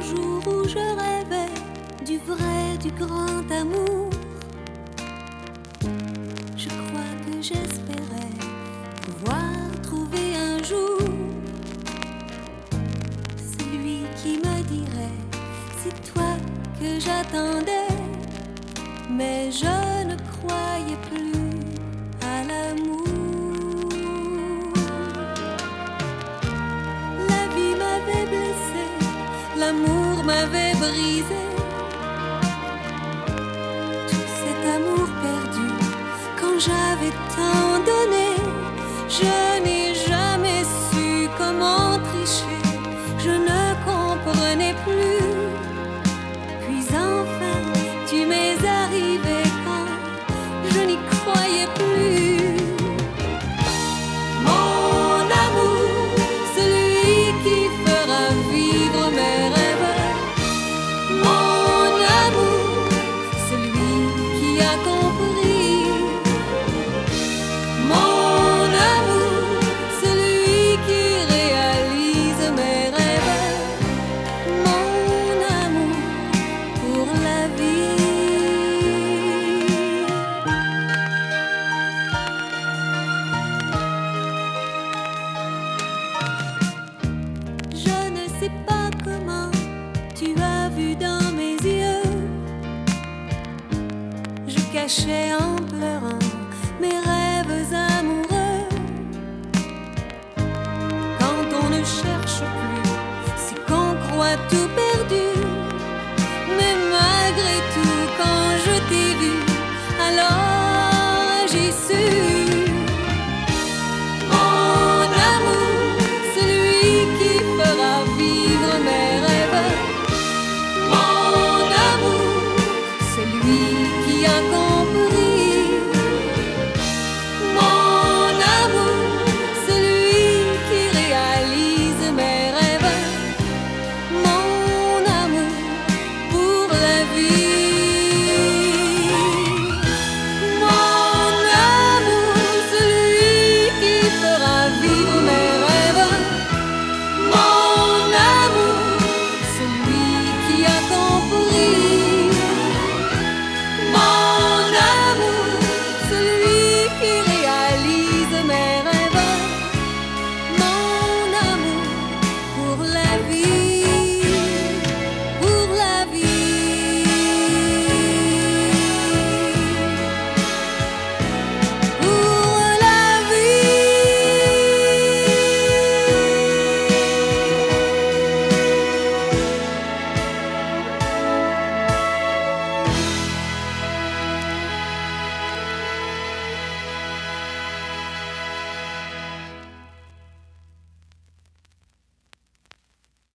jour où je rêvais du vrai, du grand amour. Je crois que j'espérais pouvoir trouver un jour celui qui me dirait c'est toi que j'attendais. Mais je ne croyais plus à l'amour. La vie m'avait blessée, l'amour m'avait brisé. Tout cet amour perdu, quand j'avais tant donné, je n'ai jamais su comment tricher. Je ne comprenais plus. Puis enfin, tu m'es arrivé quand je n'y croyais plus. Mon amour, celui qui fera vivre mes rêves. Mon amour, celui qui a compris. Mon amour, celui qui réalise mes rêves. Mon amour pour la vie. Je ne sais pas comment tu as vu dans mes yeux. Je cachais en pleurant mes rêves amoureux. Quand on ne cherche plus, c'est qu'on croit tout perdre.